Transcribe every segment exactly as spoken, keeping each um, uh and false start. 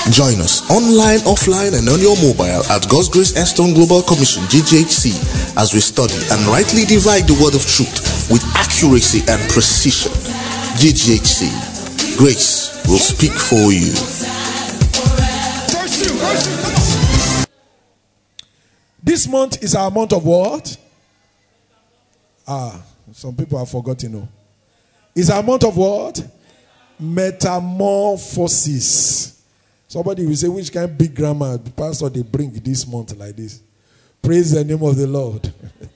Join us online, offline, and on your mobile at God's Grace Estone Global Commission G G H C as we study and rightly divide the word of truth with accuracy and precision. G G H C, grace will speak for you. This month is our month of what? Ah, some people have forgotten. No, it's our month of what? Metamorphosis. Somebody will say, which kind of big grammar the pastor they bring this month like this? Praise the name of the Lord.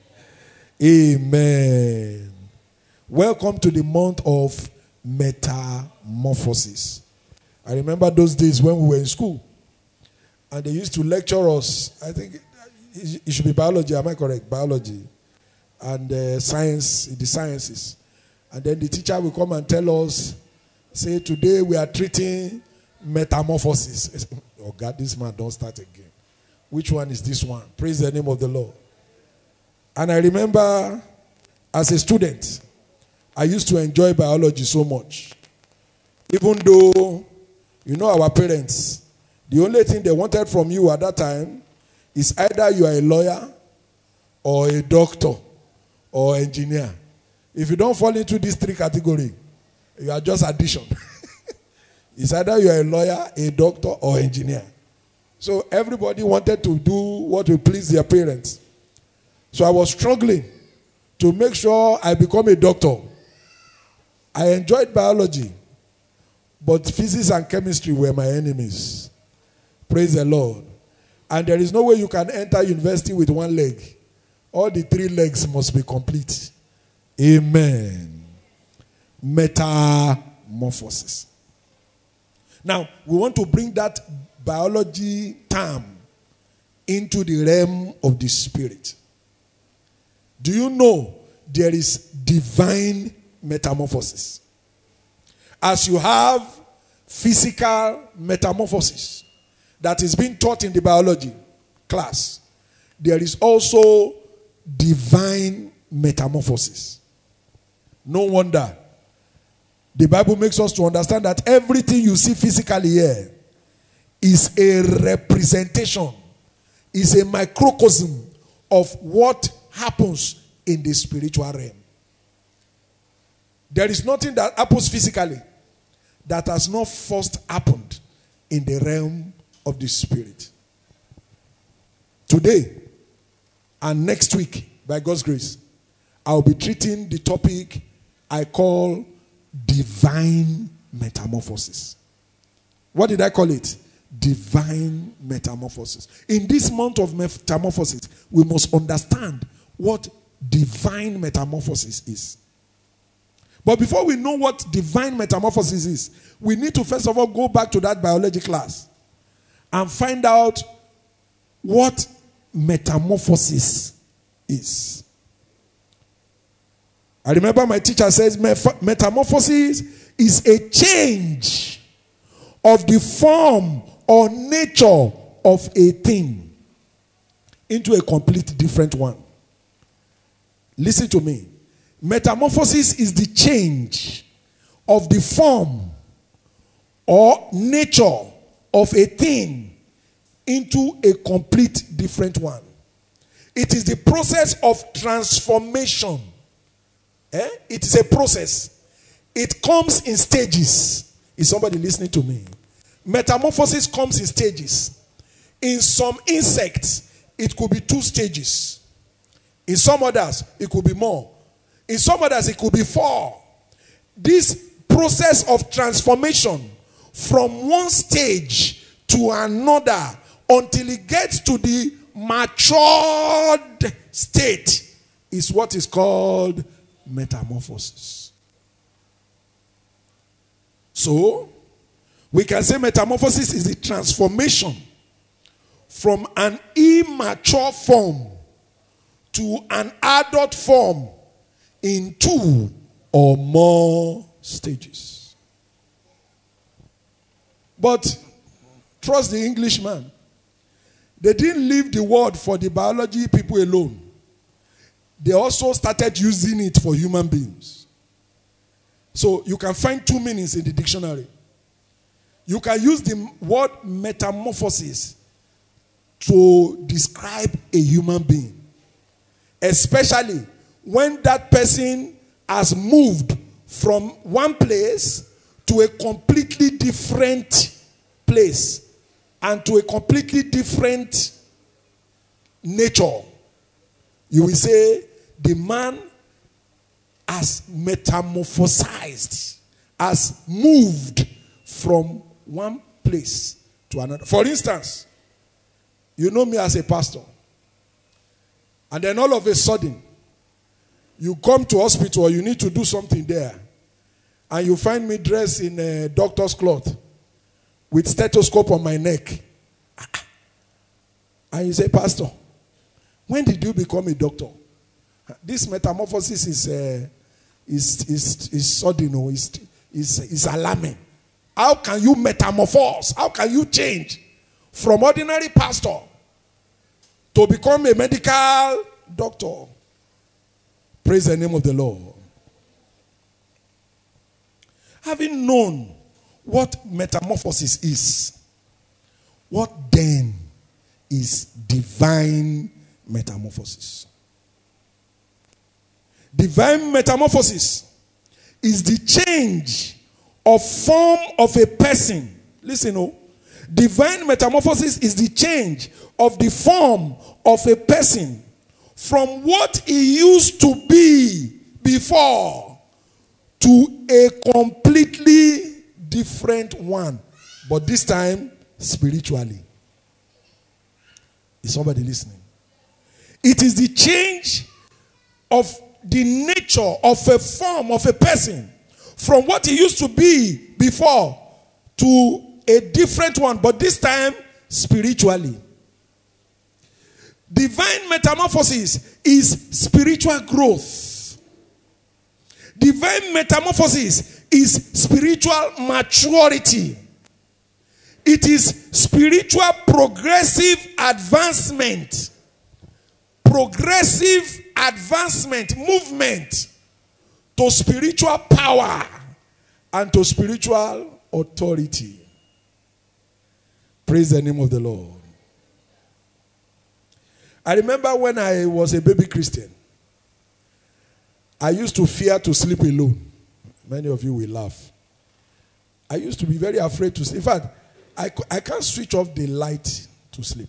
Amen. Welcome to the month of metamorphosis. I remember those days when we were in school and they used to lecture us. I think it should be biology. Am I correct? Biology and uh, science, the sciences. And then the teacher will come and tell us, say, today we are treating metamorphosis. Oh God, this man don't start again. Which one is this one? Praise the name of the Lord. And I remember as a student, I used to enjoy biology so much. Even though, you know, our parents, the only thing they wanted from you at that time is either you are a lawyer or a doctor or engineer. If you don't fall into these three categories, you are just addition. It's either you are a lawyer, a doctor, or engineer. So everybody wanted to do what will please their parents. So I was struggling to make sure I become a doctor. I enjoyed biology, but physics and chemistry were my enemies. Praise the Lord. And there is no way you can enter university with one leg. All the three legs must be complete. Amen. Metamorphosis. Now, we want to bring that biology term into the realm of the spirit. Do you know there is divine metamorphosis? As you have physical metamorphosis that is being taught in the biology class, there is also divine metamorphosis. No wonder the Bible makes us to understand that everything you see physically here is a representation, is a microcosm of what happens in the spiritual realm. There is nothing that happens physically that has not first happened in the realm of the spirit. Today and next week, by God's grace, I'll be treating the topic I call divine metamorphosis. What did I call it? Divine metamorphosis. In this month of metamorphosis, we must understand what divine metamorphosis is. But before we know what divine metamorphosis is, we need to first of all go back to that biology class and find out what metamorphosis is. I remember my teacher says metamorphosis is a change of the form or nature of a thing into a complete different one. Listen to me. Metamorphosis is the change of the form or nature of a thing into a complete different one. It is the process of transformation. Eh? It is a process. It comes in stages. Is somebody listening to me? Metamorphosis comes in stages. In some insects, it could be two stages. In some others, it could be more. In some others, it could be four. This process of transformation from one stage to another until it gets to the matured state is what is called metamorphosis. So, we can say metamorphosis is the transformation from an immature form to an adult form in two or more stages. But trust the Englishman. They didn't leave the word for the biology people alone. They also started using it for human beings. So you can find two meanings in the dictionary. You can use the word metamorphosis to describe a human being, especially when that person has moved from one place to a completely different place and to a completely different nature. You will say the man has metamorphosized, has moved from one place to another. For instance, you know me as a pastor, and then all of a sudden you come to hospital or you need to do something there, and you find me dressed in a doctor's cloth with stethoscope on my neck, and you say, Pastor, when did you become a doctor? This metamorphosis is uh, is is is sudden, or is is is alarming. How can you metamorphose? How can you change from ordinary pastor to become a medical doctor? Praise the name of the Lord. Having known what metamorphosis is, what then is divine metamorphosis? Divine metamorphosis is the change of form of a person. Listen, oh. Divine metamorphosis is the change of the form of a person from what he used to be before to a completely different one, but this time spiritually. Is somebody listening? It is the change of the nature of a form of a person from what he used to be before to a different one, but this time spiritually. Divine metamorphosis is spiritual growth. Divine metamorphosis is spiritual maturity. It is spiritual progressive advancement. Progressive advancement, movement to spiritual power and to spiritual authority. Praise the name of the Lord. I remember when I was a baby Christian, I used to fear to sleep alone. Many of you will laugh. I used to be very afraid to sleep. In fact, I, I can't switch off the light to sleep.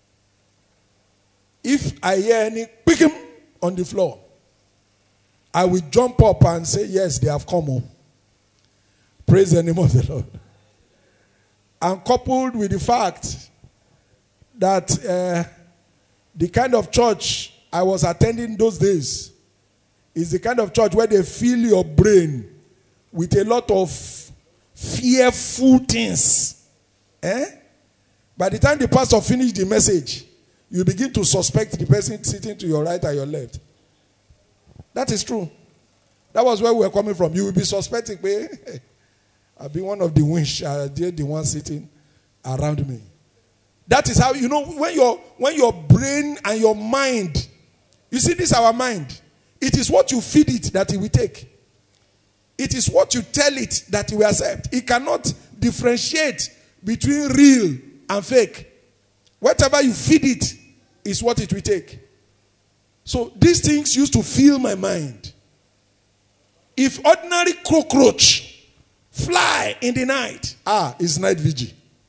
If I hear any picking on the floor, I will jump up and say, yes, they have come home. Praise the name of the Lord. And coupled with the fact that uh, the kind of church I was attending those days is the kind of church where they fill your brain with a lot of fearful things. Eh? By the time the pastor finished the message, you begin to suspect the person sitting to your right and your left. That is true. That was where we were coming from. You will be suspecting, hey, I've been one of the winch, uh, they're the one sitting around me. That is how, you know, when your when your brain and your mind, you see, this is our mind. It is what you feed it that it will take. It is what you tell it that it will accept. It cannot differentiate between real and fake. Whatever you feed it is what it will take. So these things used to fill my mind. If ordinary cockroach fly in the night, ah, it's night vigil.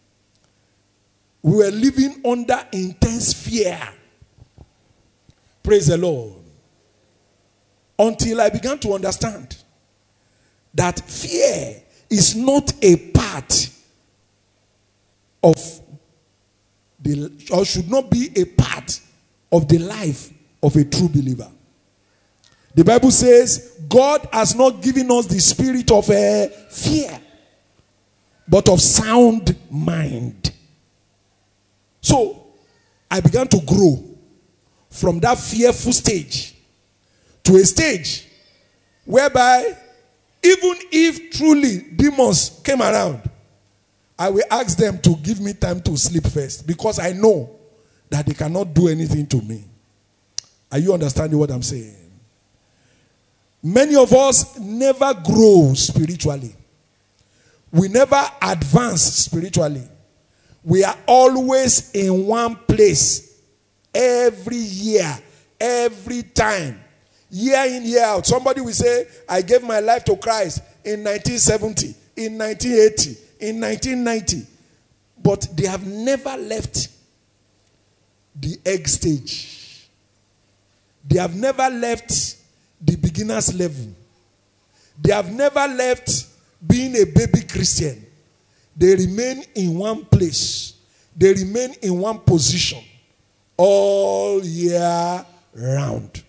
We were living under intense fear. Praise the Lord. Until I began to understand that fear is not a part of the, or should not be a part of the life of a true believer. The Bible says God has not given us the spirit of uh, fear, but of sound mind. So I began to grow from that fearful stage to a stage whereby even if truly demons came around, I will ask them to give me time to sleep first, because I know that they cannot do anything to me. Are you understanding what I'm saying? Many of us never grow spiritually. We never advance spiritually. We are always in one place. Every year, every time. Year in, year out. Somebody will say, I gave my life to Christ in nineteen seventy, in nineteen eighty, in nineteen ninety. But they have never left the egg stage. They have never left the beginner's level. They have never left being a baby Christian. They remain in one place. They remain in one position all year round.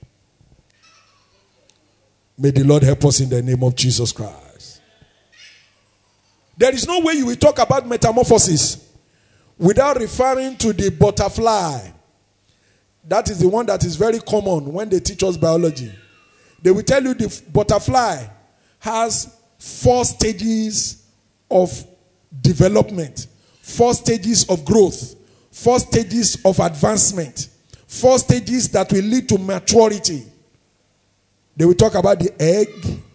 May the Lord help us in the name of Jesus Christ. There is no way you will talk about metamorphosis without referring to the butterfly. That is the one that is very common when they teach us biology. They will tell you the butterfly has four stages of development, four stages of growth, four stages of advancement, four stages that will lead to maturity. They will talk about the egg.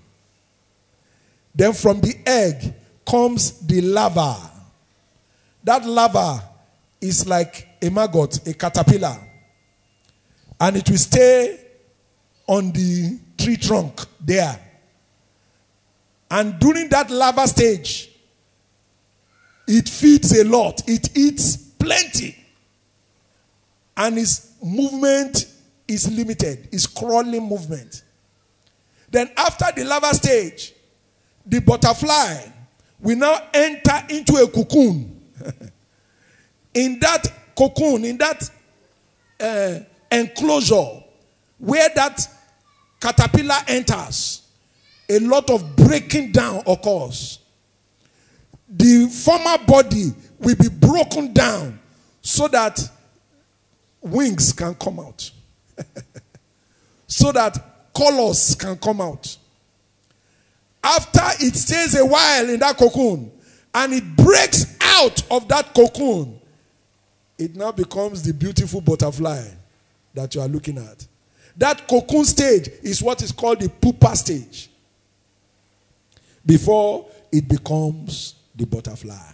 Then from the egg comes the larva. That larva is like a maggot, a caterpillar. And it will stay on the tree trunk there. And during that larva stage, it feeds a lot. It eats plenty. And its movement is limited. It's crawling movement. Then after the larva stage, the butterfly will now enter into a cocoon. In that cocoon, in that uh, enclosure, where that caterpillar enters, a lot of breaking down occurs. The former body will be broken down so that wings can come out. So that colors can come out. After it stays a while in that cocoon and it breaks out of that cocoon, it now becomes the beautiful butterfly that you are looking at. That cocoon stage is what is called the pupa stage before it becomes the butterfly.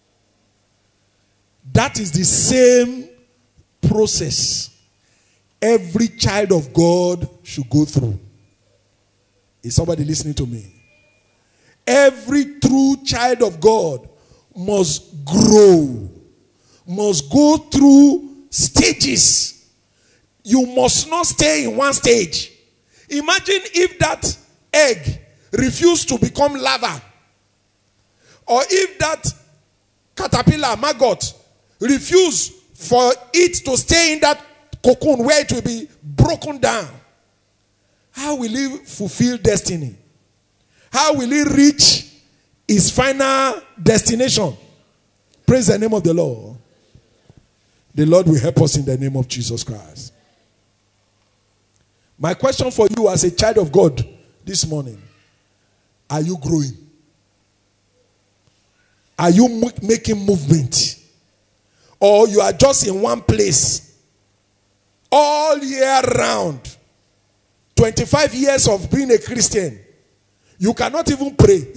That is the same process every child of God should go through. Is somebody listening to me? Every true child of God must grow, must go through stages. You must not stay in one stage. Imagine if that egg refused to become larva, or if that caterpillar, maggot, refused for it to stay in that cocoon where it will be broken down. How will he fulfill destiny? How will he reach his final destination? Praise the name of the Lord. The Lord will help us in the name of Jesus Christ. My question for you as a child of God this morning: are you growing? Are you making movement? Or you are just in one place all year round? twenty-five years of being a Christian, you cannot even pray.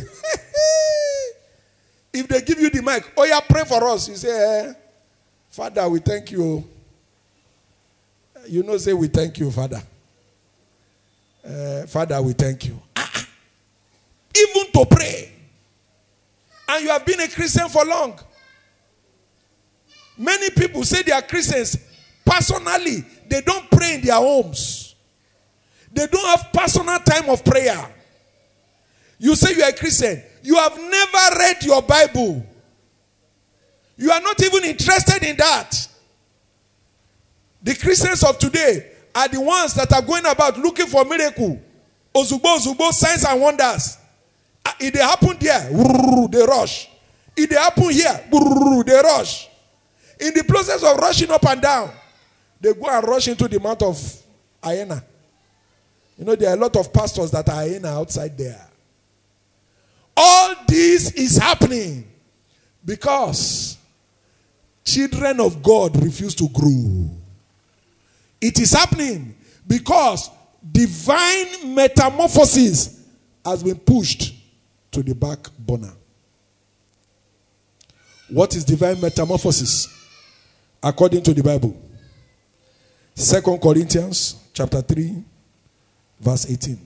If they give you the mic, oh yeah, pray for us. You say, eh, Father, we thank you. You know, say, we thank you, Father. Uh, Father, we thank you. Ah, even to pray. And you have been a Christian for long. Many people say they are Christians. Personally, they don't pray in their homes. They don't have personal time of prayer. You say you are a Christian. You have never read your Bible. You are not even interested in that. The Christians of today are the ones that are going about looking for miracle. Ozubo, ozubo, signs and wonders. If they happen there, they rush. If they happen here, they rush. In the process of rushing up and down, they go and rush into the mouth of hyena. You know, there are a lot of pastors that are hyena outside there. All this is happening because children of God refuse to grow. It is happening because divine metamorphosis has been pushed to the back burner. What is divine metamorphosis according to the Bible? Second Corinthians chapter three, verse eighteen.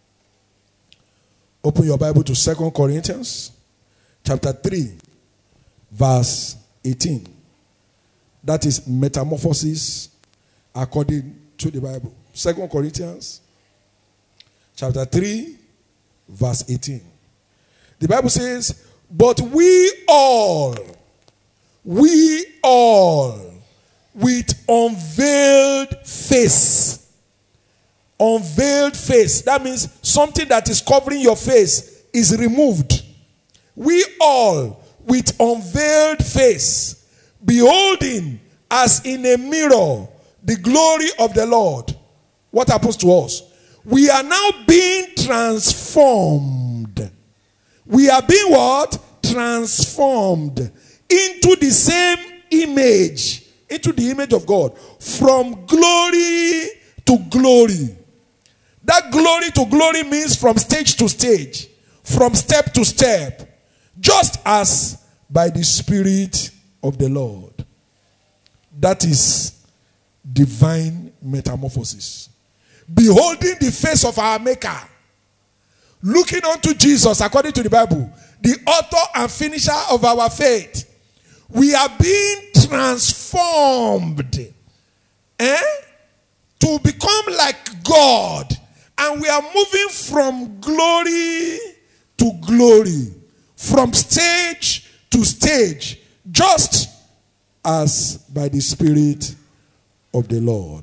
Open your Bible to Second Corinthians chapter three, verse eighteen. That is metamorphosis according to the Bible. Second Corinthians chapter three, verse eighteen. The Bible says, but we all, we all, with unveiled face. Unveiled face. That means something that is covering your face is removed. We all, with unveiled face, beholding as in a mirror the glory of the Lord. What happens to us? We are now being transformed. We are being what? Transformed into the same image, into the image of God, from glory to glory. That glory to glory means from stage to stage, from step to step, just as by the Spirit of the Lord. That is divine metamorphosis. Beholding the face of our Maker, looking unto Jesus, according to the Bible, the author and finisher of our faith. We are being transformed eh, to become like God. And we are moving from glory to glory, from stage to stage, just as by the Spirit of the Lord.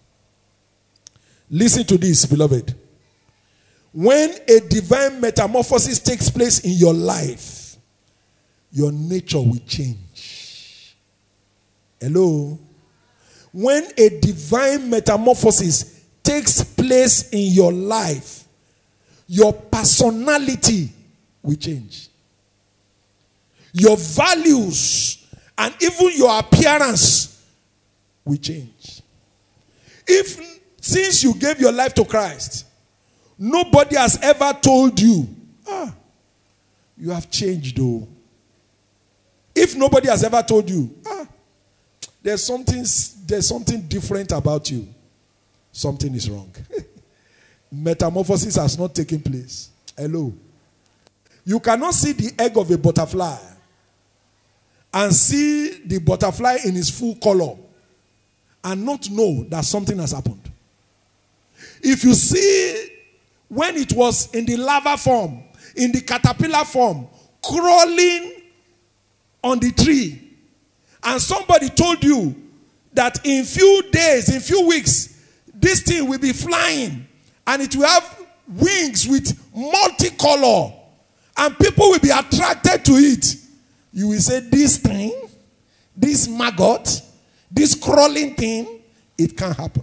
Listen to this, beloved. When a divine metamorphosis takes place in your life, your nature will change. Hello? When a divine metamorphosis takes place in your life, your personality will change. Your values and even your appearance will change. If since you gave your life to Christ, nobody has ever told you, ah, you have changed though. If nobody has ever told you, ah, there's something, there's something different about you, something is wrong. Metamorphosis has not taken place. Hello. You cannot see the egg of a butterfly and see the butterfly in its full color and not know that something has happened. If you see when it was in the larva form, in the caterpillar form, crawling on the tree, and somebody told you that in few days, in few weeks, this thing will be flying and it will have wings with multicolor and people will be attracted to it, you will say, this thing, this maggot, this crawling thing, it can't happen.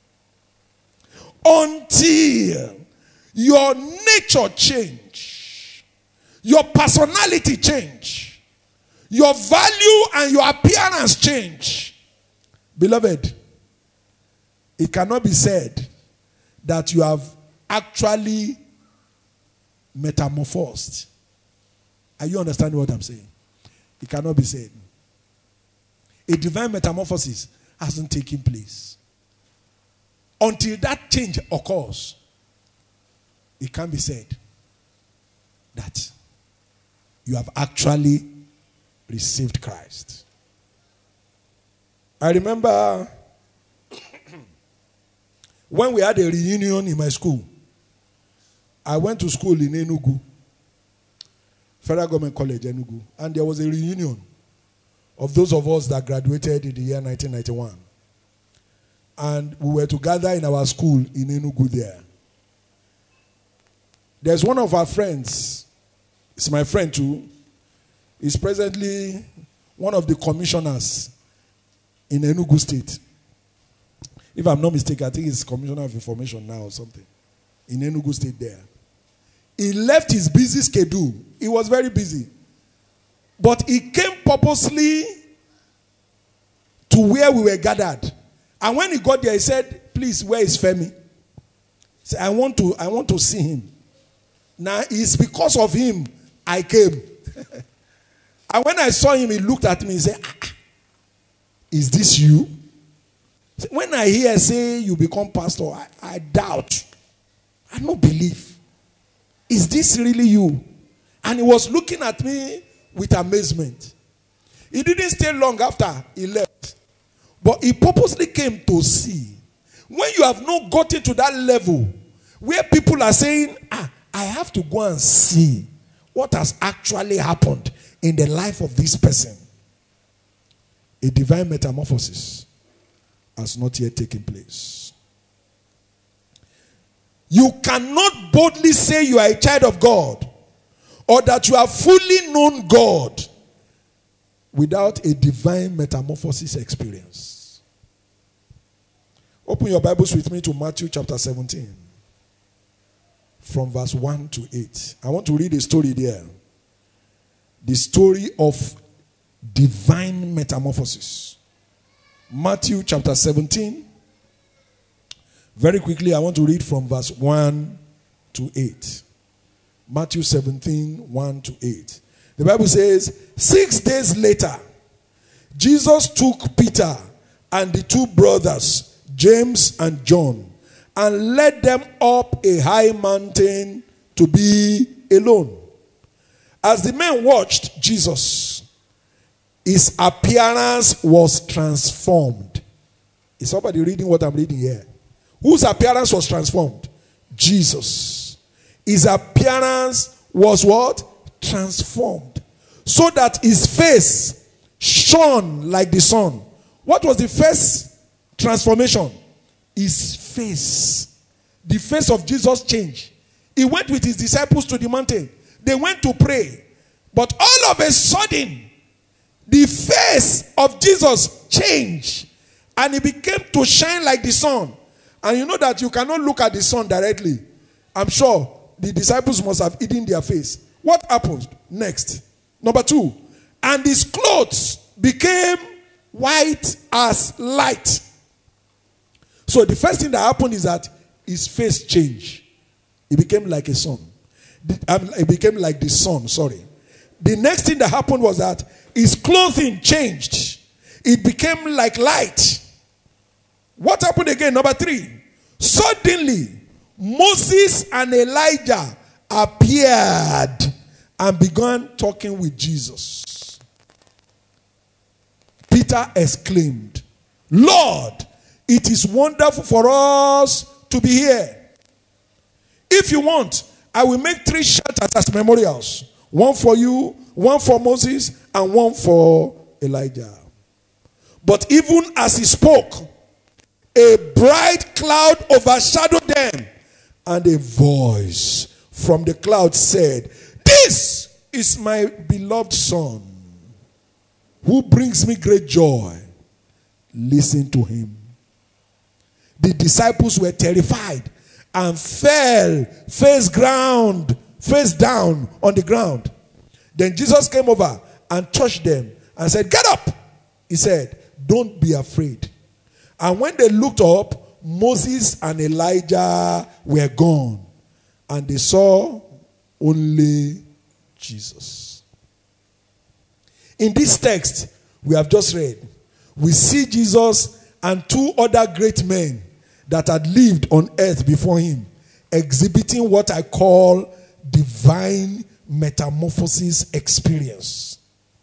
Until your nature change, your personality change, your value and your appearance change. Beloved, it cannot be said that you have actually metamorphosed. Are you understanding what I'm saying? It cannot be said. A divine metamorphosis hasn't taken place. Until that change occurs, it can be said that you have actually received Christ. I remember when we had a reunion in my school. I went to school in Enugu, Federal Government College, Enugu, and there was a reunion of those of us that graduated in the year nineteen ninety-one. And we were to gather in our school in Enugu there. There's one of our friends, it's my friend too, is presently one of the commissioners in Enugu State. If I'm not mistaken, I think he's Commissioner of Information now or something. In Enugu State there. He left his busy schedule. He was very busy. But he came purposely to where we were gathered. And when he got there, he said, please, where is Femi? He said, I want to, I want to see him. Now, it's because of him I came. And when I saw him, he looked at me and said, ah, is this you? When I hear say you become pastor, I, I doubt. I don't believe. Is this really you? And he was looking at me with amazement. He didn't stay long after he left. But he purposely came to see. When you have not gotten to that level where people are saying, ah, I have to go and see what has actually happened in the life of this person. A divine metamorphosis has not yet taken place. You cannot boldly say you are a child of God or that you have fully known God without a divine metamorphosis experience. Open your Bibles with me to Matthew chapter seventeen. From verse one to eight. I want to read a story there. The story of divine metamorphosis. Matthew chapter seventeen. Very quickly, I want to read from verse one to eight. Matthew seventeen, one to eight. The Bible says, six days later, Jesus took Peter and the two brothers, James and John, and led them up a high mountain to be alone. As the men watched Jesus, his appearance was transformed. Is somebody reading what I'm reading here? Whose appearance was transformed? Jesus. His appearance was what? Transformed. So that his face shone like the sun. What was the first transformation? His face. The face of Jesus changed. He went with his disciples to the mountain. They went to pray. But all of a sudden, the face of Jesus changed. And he became to shine like the sun. And you know that you cannot look at the sun directly. I'm sure the disciples must have hidden their face. What happened next? Number two. And his clothes became white as light. So the first thing that happened is that his face changed. It became like a sun. It became like the sun, sorry. The next thing that happened was that his clothing changed. It became like light. What happened again? Number three. Suddenly, Moses and Elijah appeared and began talking with Jesus. Peter exclaimed, Lord, it is wonderful for us to be here. If you want, I will make three shelters as memorials. One for you, one for Moses, and one for Elijah. But even as he spoke, a bright cloud overshadowed them, and a voice from the cloud said, This is my beloved son, who brings me great joy. Listen to him. The disciples were terrified and fell face ground, face down on the ground. Then Jesus came over and touched them and said, Get up. He said, Don't be afraid. And when they looked up, Moses and Elijah were gone. And they saw only Jesus. In this text we have just read, we see Jesus and two other great men that had lived on earth before him exhibiting what I call divine metamorphosis experience.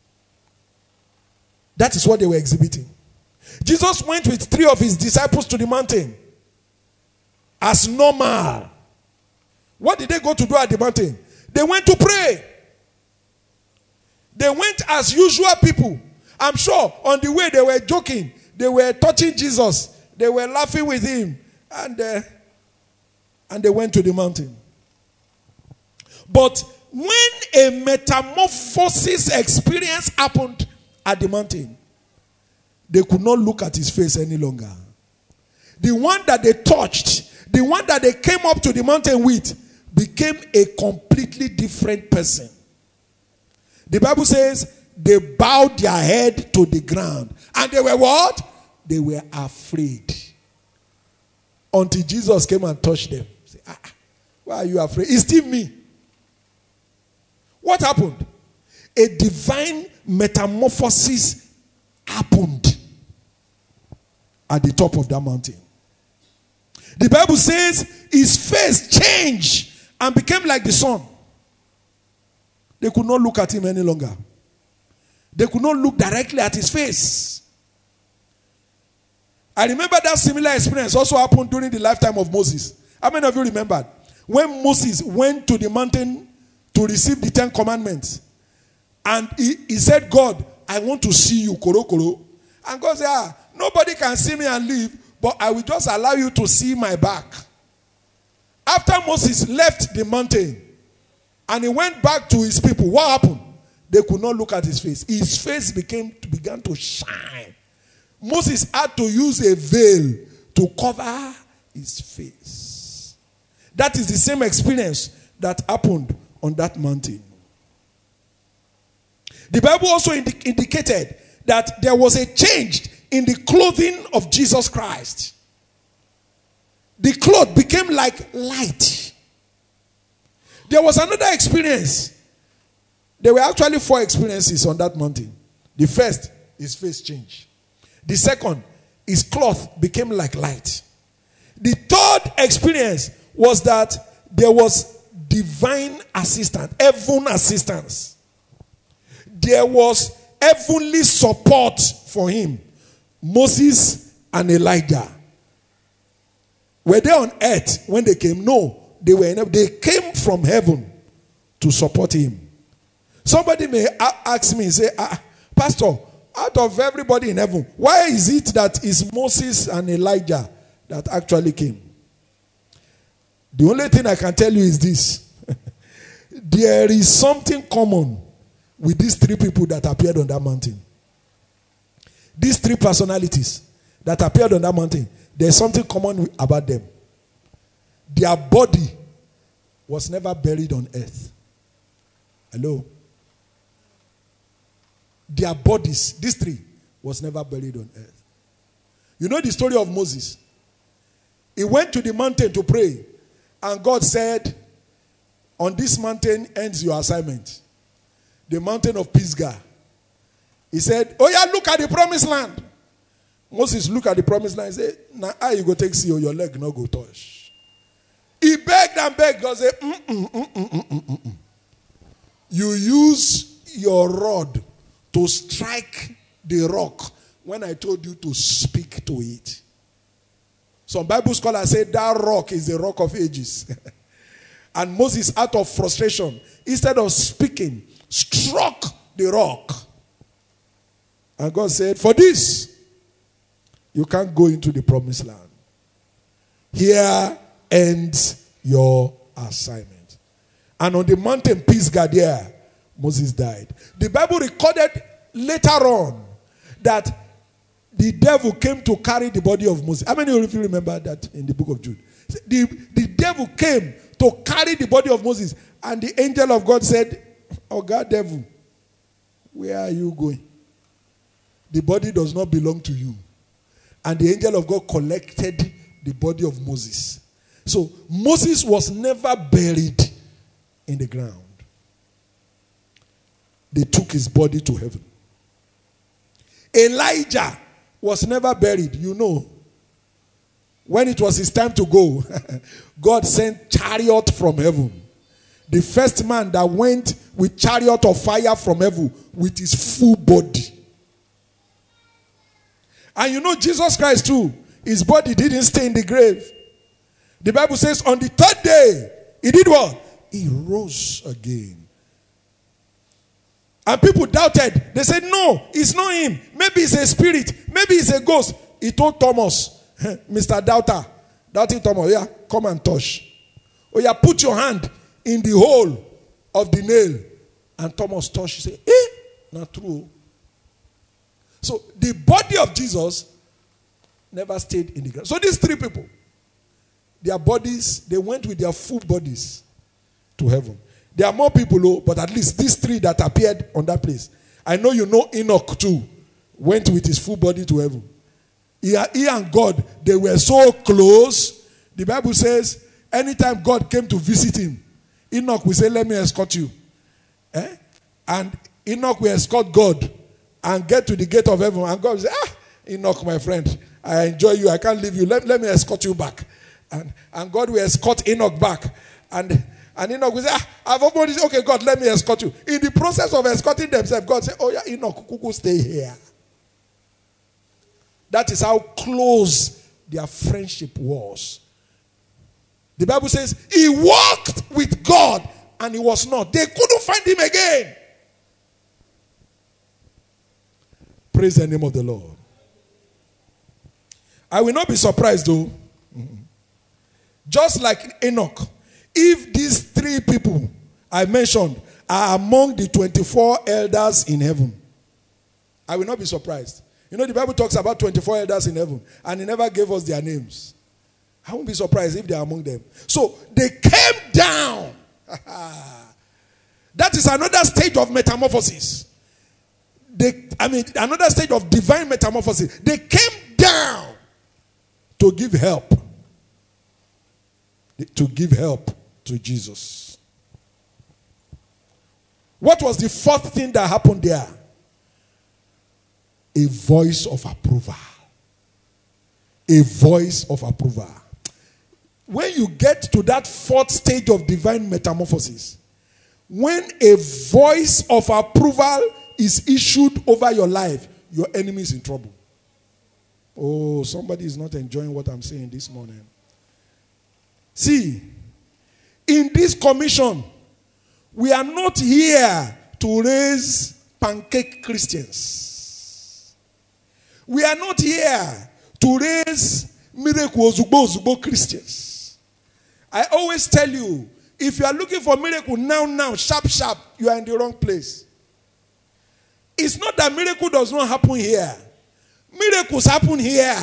That is what they were exhibiting. Jesus went with three of his disciples to the mountain as normal. What did they go to do at the mountain? They went to pray. They went as usual people. I'm sure on the way they were joking. They were touching Jesus. They were laughing with him. And, uh, and they went to the mountain. But when a metamorphosis experience happened at the mountain, they could not look at his face any longer. The one that they touched, the one that they came up to the mountain with, became a completely different person. The Bible says they bowed their head to the ground. And they were what? They were afraid. Until Jesus came and touched them. Say, ah, why are you afraid? It's still me. What happened? A divine metamorphosis happened at the top of that mountain. The Bible says his face changed and became like the sun. They could not look at him any longer. They could not look directly at his face. I remember that similar experience also happened during the lifetime of Moses. How many of you remembered? When Moses went to the mountain to receive the Ten Commandments, and he, he said, God, I want to see you, koro koro. And God said, ah, nobody can see me and live, but I will just allow you to see my back. After Moses left the mountain and he went back to his people, what happened? They could not look at his face. His face became began to shine. Moses had to use a veil to cover his face. That is the same experience that happened on that mountain. The Bible also indi- indicated that there was a change in the clothing of Jesus Christ. The cloth became like light. There was another experience. There were actually four experiences on that mountain. The first, his face changed. The second, his cloth became like light. The third experience was that there was divine assistance, heaven assistance. There was heavenly support for him. Moses and Elijah. Were they on earth when they came? No, they were in, they came from heaven to support him. Somebody may ask me, say, ah, Pastor, out of everybody in heaven, why is it that it's Moses and Elijah that actually came? The only thing I can tell you is this. There is something common with these three people that appeared on that mountain. These three personalities that appeared on that mountain, there's something common about them. Their body was never buried on earth. Hello? Their bodies, these three, was never buried on earth. You know the story of Moses? He went to the mountain to pray, and God said, on this mountain ends your assignment. The mountain of Pisgah. He said, oh yeah, look at the promised land. Moses looked at the promised land and said, now how you go take see or your leg not go touch? He begged and begged. God said, mm, mm, mm, mm, mm, mm, mm. You use your rod to strike the rock when I told you to speak to it. Some Bible scholars say that rock is the rock of ages. And Moses, out of frustration, instead of speaking, struck the rock. And God said, for this, you can't go into the promised land. Here ends your assignment. And on the mountain Pisgah there, Moses died. The Bible recorded later on that the devil came to carry the body of Moses. How many of you remember that in the book of Jude? The, the devil came to carry the body of Moses. And the angel of God said, oh God, devil, where are you going? The body does not belong to you. And the angel of God collected the body of Moses. So Moses was never buried in the ground. They took his body to heaven. Elijah was never buried. You know, when it was his time to go, God sent chariot from heaven. The first man that went with chariot of fire from heaven with his full body. And you know Jesus Christ too, his body didn't stay in the grave. The Bible says on the third day, he did what? He rose again. And people doubted. They said, no, it's not him. Maybe it's a spirit. Maybe it's a ghost. He told Thomas, Mister Doubter, Doubting Thomas, yeah, come and touch. Oh yeah, put your hand in the hole of the nail. And Thomas touched. He said, eh, not true. So the body of Jesus never stayed in the ground. So these three people, their bodies, they went with their full bodies to heaven. There are more people, though, but at least these three that appeared on that place. I know you know Enoch too, went with his full body to heaven. He, he and God, they were so close. The Bible says, anytime God came to visit him, Enoch will say, let me escort you. Eh? And Enoch will escort God and get to the gate of heaven. And God will say, ah, Enoch, my friend, I enjoy you. I can't leave you. Let, let me escort you back. And, and God will escort Enoch back. And, and Enoch will say, ah, I've opened this. Okay, God, let me escort you. In the process of escorting themselves, God say, oh yeah, Enoch, kuku, stay here. That is how close their friendship was. The Bible says, he walked with God and he was not. They couldn't find him again. Praise the name of the Lord. I will not be surprised though. Mm-hmm. Just like Enoch, if these three people I mentioned are among the twenty-four elders in heaven, I will not be surprised. You know, the Bible talks about twenty-four elders in heaven, and he never gave us their names. I won't be surprised if they are among them. So they came down. That is another stage of metamorphosis. They, I mean, another stage of divine metamorphosis. They came down to give help. To give help to Jesus. What was the fourth thing that happened there? A voice of approval. A voice of approval. When you get to that fourth stage of divine metamorphosis, when a voice of approval is issued over your life, your enemy is in trouble. Oh, somebody is not enjoying what I'm saying this morning. See, in this commission, we are not here to raise pancake Christians. We are not here to raise miracle Ozugbo Ozugbo Christians. I always tell you, if you are looking for miracle now, now, sharp, sharp, you are in the wrong place. It's not that miracle does not happen here. Miracles happen here.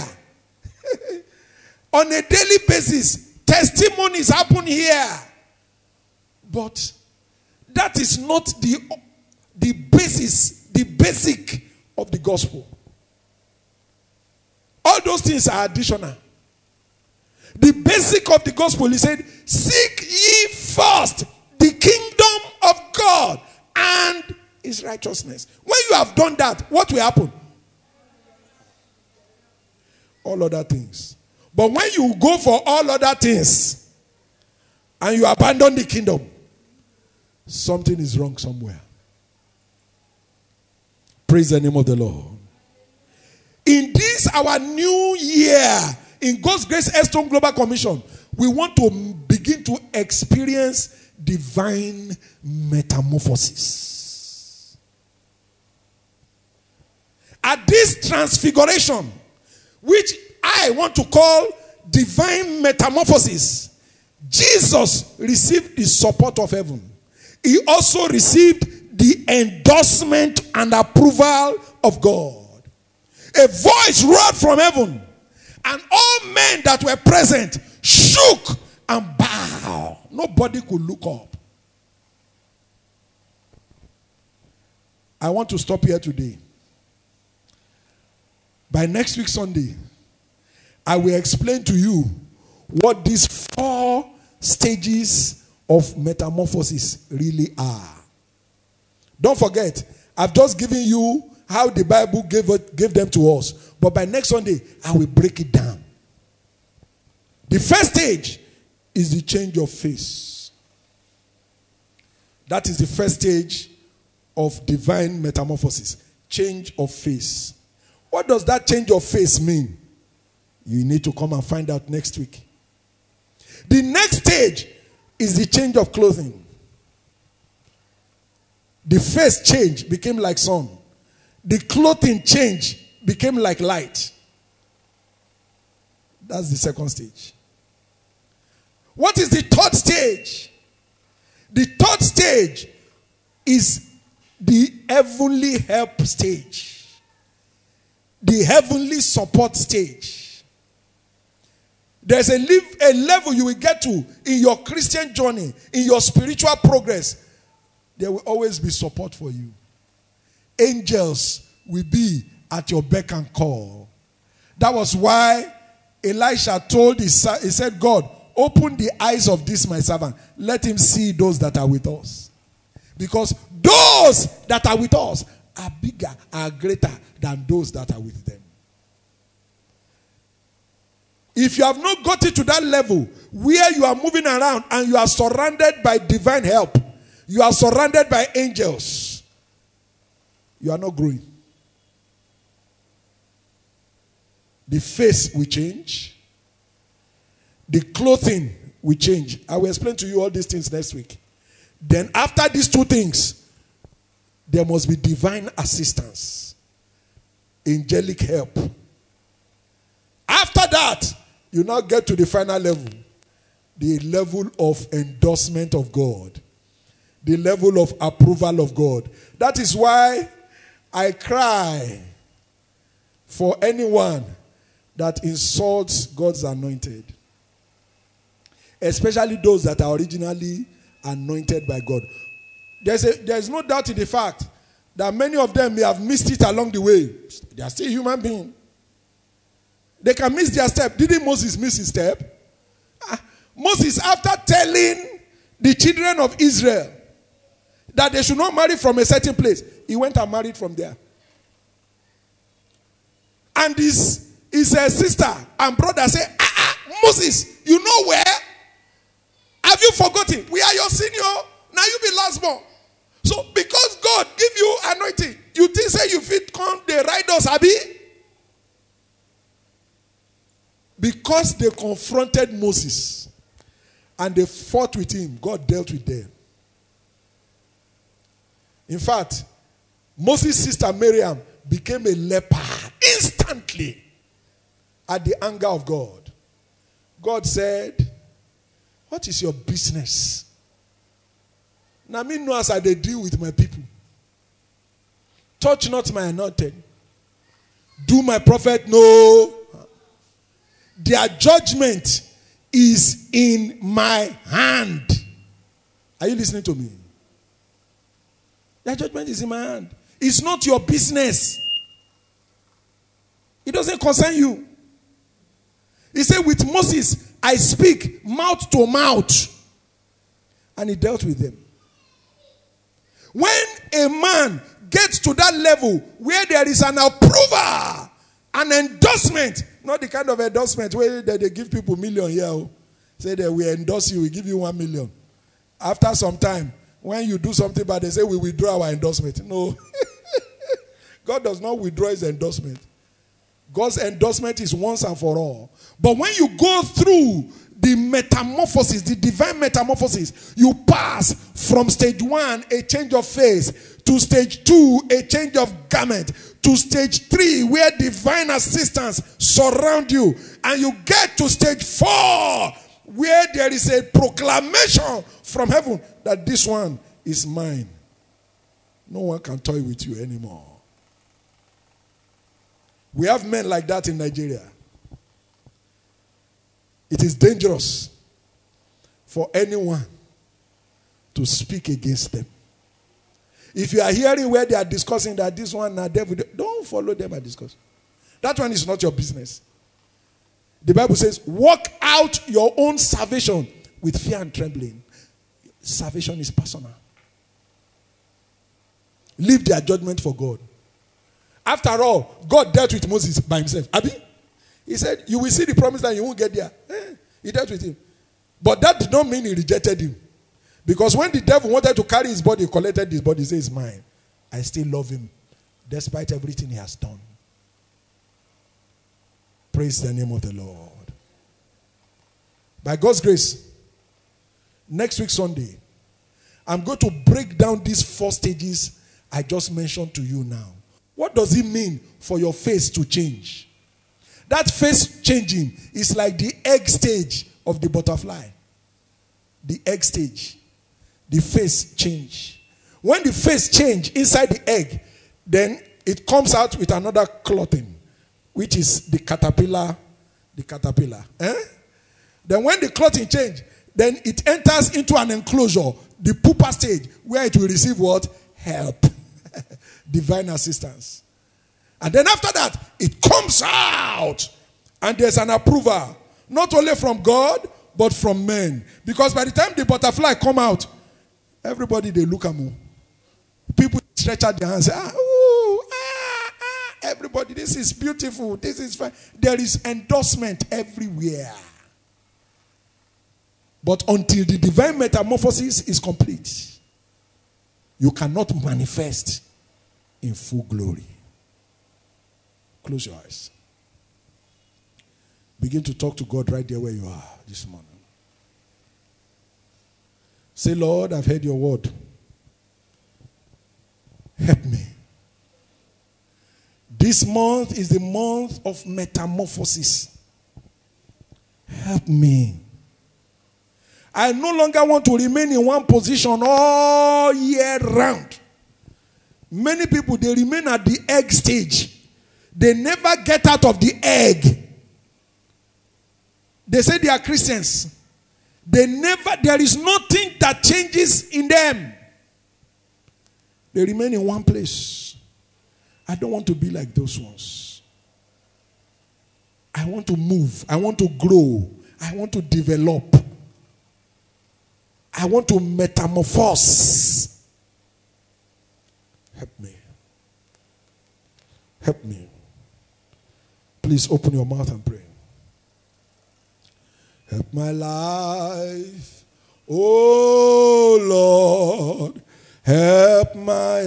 On a daily basis, testimonies happen here. But that is not the, the basis, the basic of the gospel. All those things are additional. The basic of the gospel, he said, seek ye first the kingdom of God and his righteousness. When you have done that, what will happen? All other things. But when you go for all other things and you abandon the kingdom, something is wrong somewhere. Praise the name of the Lord. In this, our new year, in God's Grace Estone Global Commission, we want to begin to experience divine metamorphosis. At this transfiguration, which I want to call divine metamorphosis, Jesus received the support of heaven. He also received the endorsement and approval of God. A voice roared from heaven, and all men that were present shook and bowed. Nobody could look up. I want to stop here today. By next week Sunday, I will explain to you what these four stages of metamorphosis really are. Don't forget, I've just given you how the Bible gave, it, gave them to us. But by next Sunday, I will break it down. The first stage is the change of face. That is the first stage of divine metamorphosis. Change of face. What does that change of face mean? You need to come and find out next week. The next stage is the change of clothing. The face change became like sun. The clothing change became like light. That's the second stage. What is the third stage? The third stage is the heavenly help stage. The heavenly support stage. There's a, live, a level you will get to in your Christian journey, in your spiritual progress. There will always be support for you. Angels will be at your beck and call. That was why Elisha told his son, he said, God, open the eyes of this my servant. Let him see those that are with us. Because those that are with us are bigger, are greater than those that are with them. If you have not got it to that level where you are moving around and you are surrounded by divine help, you are surrounded by angels, you are not growing. The face will change. The clothing will change. I will explain to you all these things next week. Then after these two things, there must be divine assistance, angelic help. After that, you now get to the final level, the level of endorsement of God, the level of approval of God. That is why I cry for anyone that insults God's anointed, especially those that are originally anointed by God. There's, a, there's no doubt in the fact that many of them may have missed it along the way. They are still human beings. They can miss their step. Didn't Moses miss his step? Ah, Moses, after telling the children of Israel that they should not marry from a certain place, he went and married from there. And his, his uh, sister and brother said, ah, ah, Moses, you know where? Have you forgotten? We are your senior. Now you be last born. So because God give you anointing, you think say you fit come the riders, Abi? Because they confronted Moses and they fought with him, God dealt with them. In fact, Moses' sister Miriam became a leper instantly at the anger of God. God said, what is your business? Now me know as I dey deal with my people. Touch not my anointed. Do my prophet no. Their judgment is in my hand. Are you listening to me? Their judgment is in my hand. It's not your business. It doesn't concern you. He said, with Moses, I speak mouth to mouth. And he dealt with them. When a man gets to that level where there is an approval, an endorsement, not the kind of endorsement where they, they give people million here. Say that we endorse you, we give you one million. After some time, when you do something bad, they say we withdraw our endorsement. No. God does not withdraw his endorsement. God's endorsement is once and for all. But when you go through the metamorphosis, the divine metamorphosis, you pass from stage one, a change of face, to stage two, a change of garment, to stage three, where divine assistance surround you, and you get to stage four, where there is a proclamation from heaven that this one is mine. No one can toy with you anymore. We have men like that in Nigeria. It is dangerous for anyone to speak against them. If you are hearing where they are discussing that this one na devil, don't follow them and discuss. That one is not your business. The Bible says, work out your own salvation with fear and trembling. Salvation is personal. Leave their judgment for God. After all, God dealt with Moses by himself. Abi? He said, you will see the promise that you won't get there. Eh, he dealt with him. But that did not mean he rejected him. Because when the devil wanted to carry his body, he collected his body, he said, it's mine. I still love him, despite everything he has done. Praise the name of the Lord. By God's grace, next week Sunday, I'm going to break down these four stages I just mentioned to you now. What does it mean for your face to change? That face changing is like the egg stage of the butterfly. The egg stage. The face change. When the face change inside the egg, then it comes out with another clothing, which is the caterpillar. The caterpillar. Eh? Then when the clothing change, then it enters into an enclosure, the pupa stage, where it will receive what? Help. Divine assistance. And then after that, it comes out. And there's an approval. Not only from God, but from men. Because by the time the butterfly come out, everybody, they look at me. People stretch out their hands and say, ah, ooh, ah, ah, everybody, this is beautiful. This is fine. There is endorsement everywhere. But until the divine metamorphosis is complete, you cannot manifest in full glory. Close your eyes. Begin to talk to God right there where you are this morning. Say, Lord, I've heard your word. Help me. This month is the month of metamorphosis. Help me. I no longer want to remain in one position all year round. Many people, they remain at the egg stage. They never get out of the egg. They say they are Christians. They never, there is nothing that changes in them. They remain in one place. I don't want to be like those ones. I want to move. I want to grow. I want to develop. I want to metamorphose. Help me. Help me. Please open your mouth and pray. Help my life, oh Lord, help my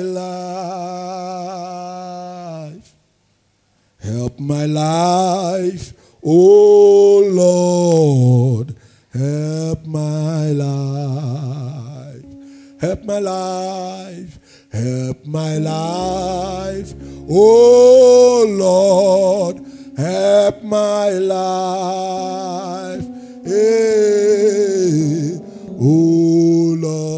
life. Help my life, oh Lord, help my life. Help my life, help my life, oh Lord, help my life. Hey, oh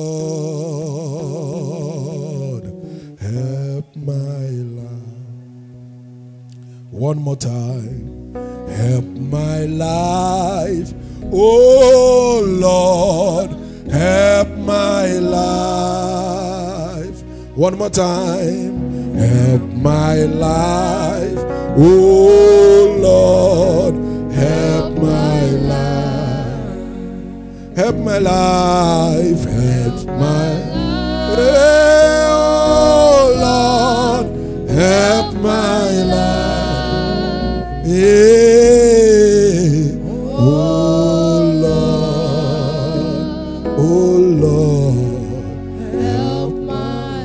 Lord, help my life. One more time. Help my life, oh Lord, help my life. One more time. Help my life, oh Lord, help my life. Help my life, help my life. Oh Lord, help my life. Yeah. Oh Lord, oh Lord, help my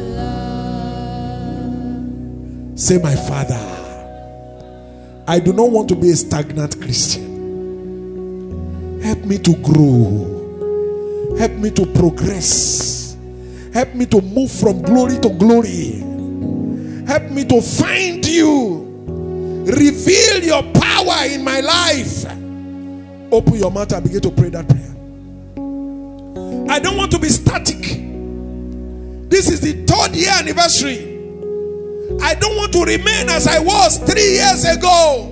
life. Say, my Father, I do not want to be a stagnant Christian. Help me to grow. Help me to progress. Help me to move from glory to glory. Help me to find you. Reveal your power in my life. Open your mouth and begin to pray that prayer. I don't want to be static. This is the third year anniversary. I don't want to remain as I was three years ago.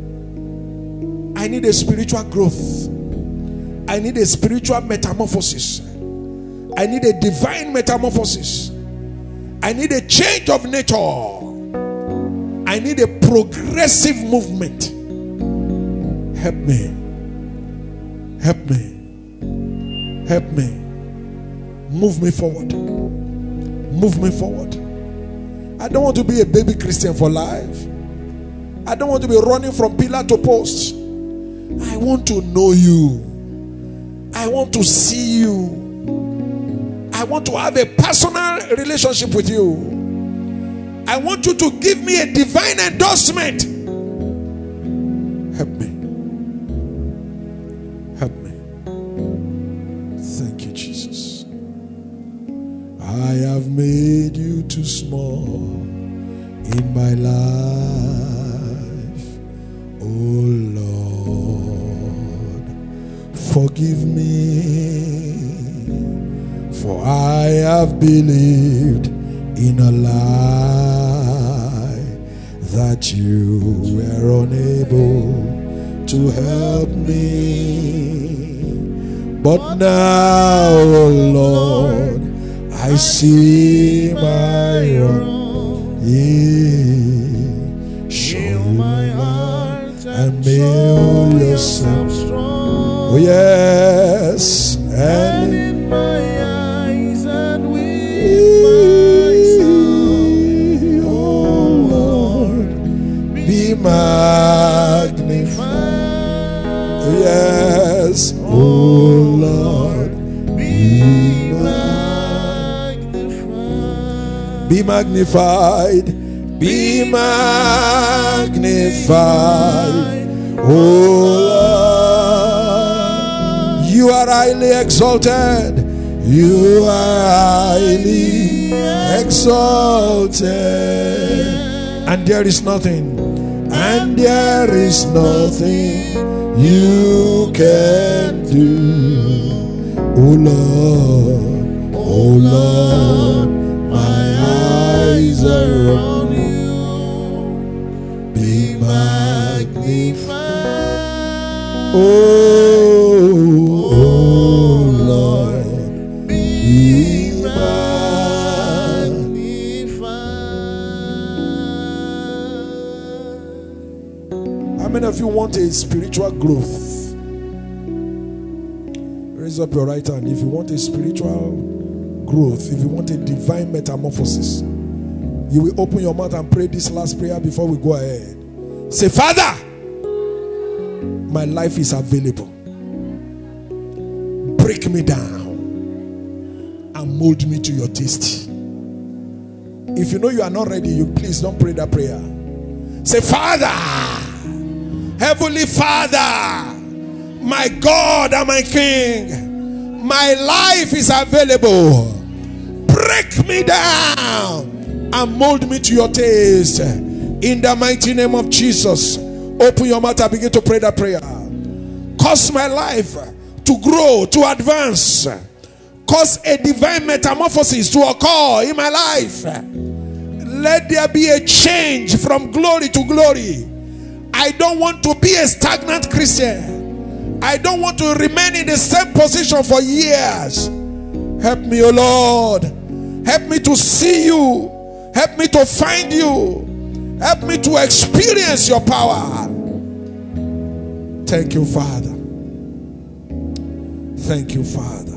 I need a spiritual growth. I need a spiritual metamorphosis. I need a divine metamorphosis. I need a change of nature. I need a progressive movement. Help me. Help me. Help me. Move me forward. Move me forward. I don't want to be a baby Christian for life. I don't want to be running from pillar to post. I want to know you. I want to see you. I want to have a personal relationship with you. I want you to give me a divine endorsement. Help me. Help me. Thank you, Jesus. I have made you too small in my life. Oh Lord, forgive me, for I have believed in a lie that you were unable to help me. But now, oh Lord, I see my wrong. Yeah. Show my heart and make yourself strong. Oh yes, and, and in my eyes and with my be magnified. Yes, oh Lord, be magnified. Be magnified. Be magnified. Oh Lord, you are highly exalted. You are highly exalted. And there is nothing, and there is nothing you can do. Oh Lord, oh Lord, my eyes are on you. Be magnified. Oh, oh Lord, be magnified. How many of you want a spiritual growth? Raise up your right hand. If you want a spiritual growth, if you want a divine metamorphosis, you will open your mouth and pray this last prayer before we go ahead. Say, Father, my life is available. Break me down and mold me to your taste. If you know you are not ready, you please don't pray that prayer. Say, Father, Heavenly Father, my God and my King, my life is available. Break me down and mold me to your taste. In the mighty name of Jesus, open your mouth and begin to pray that prayer. Cause my life to grow, to advance. Cause a divine metamorphosis to occur in my life. Let there be a change from glory to glory. I don't want to be a stagnant Christian. I don't want to remain in the same position for years. Help me, O Lord. Help me to see you. Help me to find you. Help me to experience your power. Thank you, Father. Thank you, Father.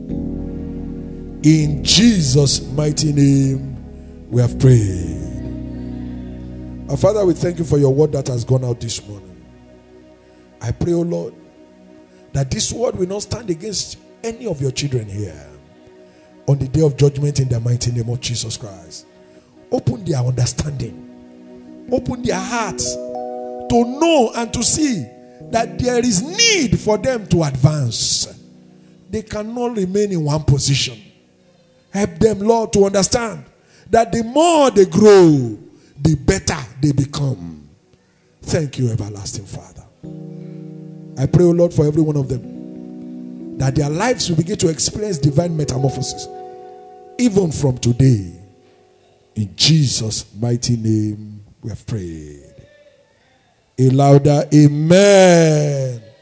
In Jesus' mighty name, we have prayed. Our Father, we thank you for your word that has gone out this morning. I pray, O Lord, that this word will not stand against any of your children here on the day of judgment, in the mighty name of Jesus Christ. Open their understanding. Open their hearts to know and to see that there is need for them to advance. They cannot remain in one position. Help them, Lord, to understand that the more they grow, the better they become. Thank you, everlasting Father. I pray, O Lord, for every one of them, that their lives will begin to experience divine metamorphosis, even from today. In Jesus' mighty name, we have prayed. A louder amen.